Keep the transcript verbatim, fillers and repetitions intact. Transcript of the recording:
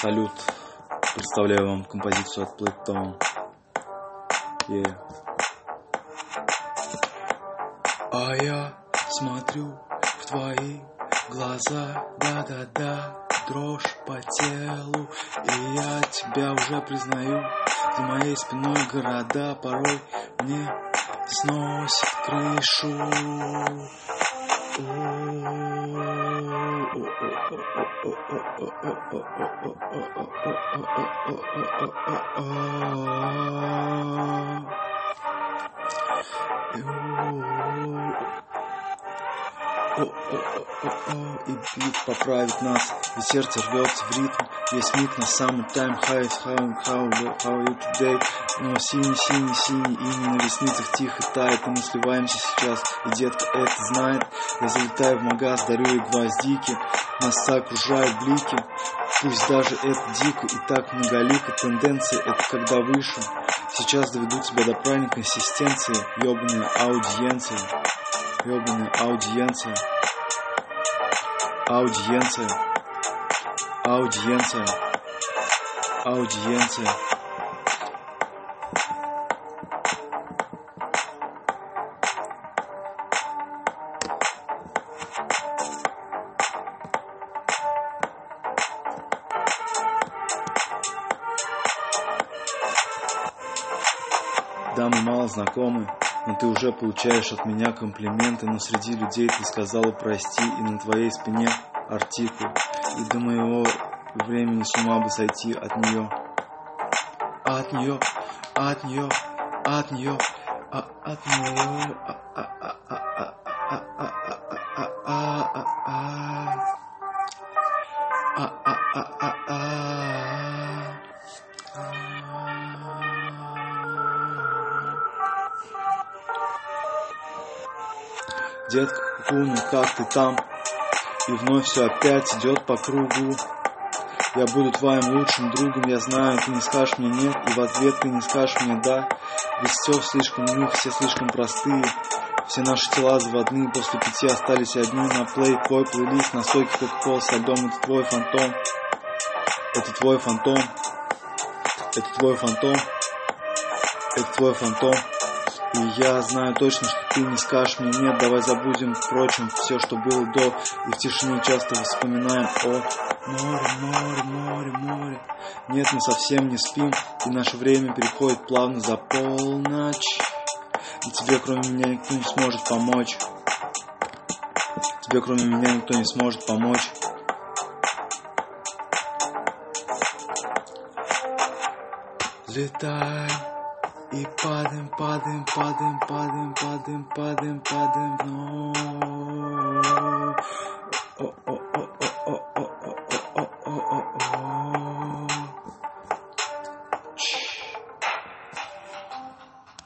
Салют. Представляю вам композицию от Playtone. Yeah. А я смотрю в твои глаза, да-да-да, дрожь по телу, и я тебя уже признаю. За моей спиной города порой мне сносит крышу. И бит поправит нас, и сердце рвется в ритм. Весь миг на самый time high, how, how, how you today. Но синий, синий, синий, и на ресницах тихо тает. И мы сливаемся сейчас, и детка это знает. Я залетаю в магаз, дарю ей гвоздики, нас окружают блики. Пусть даже это дико и так многолико. Тенденции это когда выше. Сейчас доведут тебя до правильной консистенции. Ёбаная аудиенция. Ёбаная аудиенция. Аудиенция. Аудиенция. Аудиенция. Да, мы мало знакомы, но ты уже получаешь от меня комплименты. Но среди людей ты сказала прости, и на твоей спине артикул. И до моего времени с ума бы сойти от нее. От нее, от нее, от нее, от нее. Детка, куну, как ты там? И вновь все опять идет по кругу. Я буду твоим лучшим другом, я знаю, ты не скажешь мне нет, и в ответ ты не скажешь мне да. Ведь все слишком в них, все слишком простые. Все наши тела заводные, после пяти остались одни. На плей твой плейлист, на сойке кока-кола со льдом. Это твой фантом. Это твой фантом. Это твой фантом. Это твой фантом. И я знаю точно, что ты не скажешь мне нет. Давай забудем, впрочем, все, что было до. И в тишине часто вспоминаем о море, море, море, море. Нет, мы совсем не спим, и наше время переходит плавно за полночь. И тебе, кроме меня, никто не сможет помочь. Тебе, кроме меня, никто не сможет помочь. Летай. И падаем, падаем, падаем, падаем, падаем, падаем, падаем, но о о о о о о о о о о о